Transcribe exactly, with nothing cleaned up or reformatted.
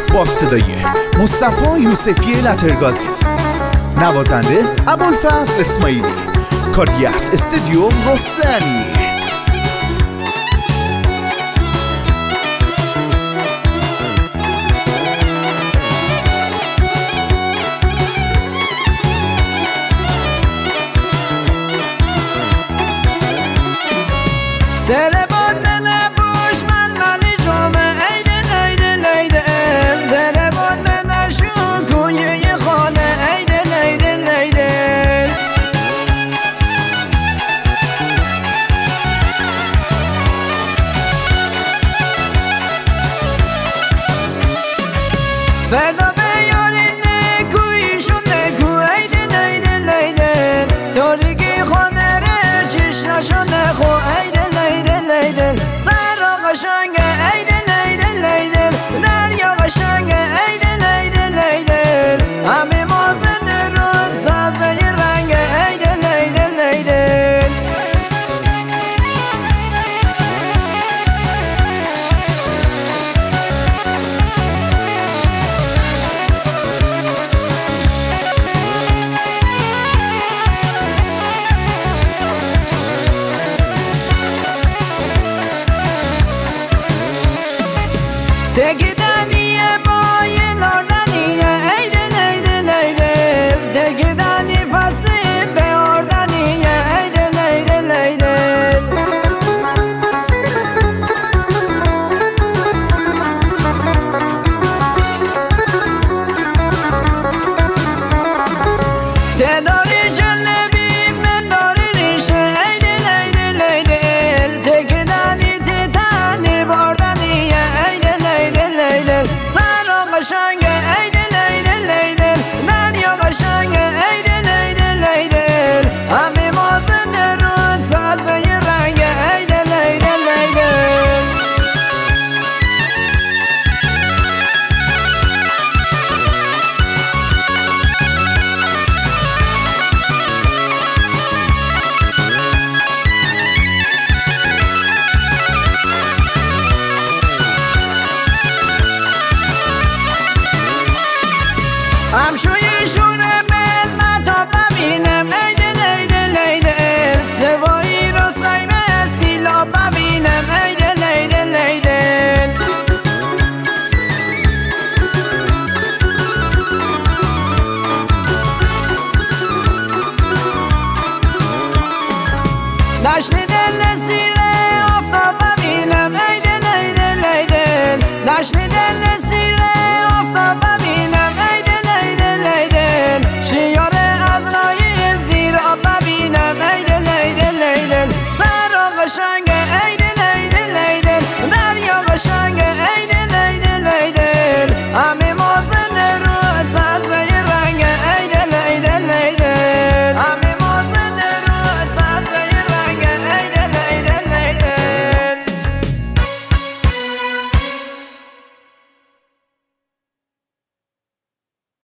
با صدای مصطفی یوسفی لترگازی، نوازنده ابوالفضل اسماعیلی، کاری از استودیو رستمی. دل باد بده پوش من ولی جامه ایدل ایدل ایدل دل باد بده شو کنیه خانه ایدل ایدل ایدل فردا بیارین نکویشون نکو ایدل ایدل ایدل دارگی خانه ره چشنشون نخو ایدل سر قشنگ ایدل ایدل ایدل دریا قشنگ ایدل ایدل ایدل همه ما زنده رود سبزه رنگ ایدل ایدل ایدل تگی دنیه با یه لرد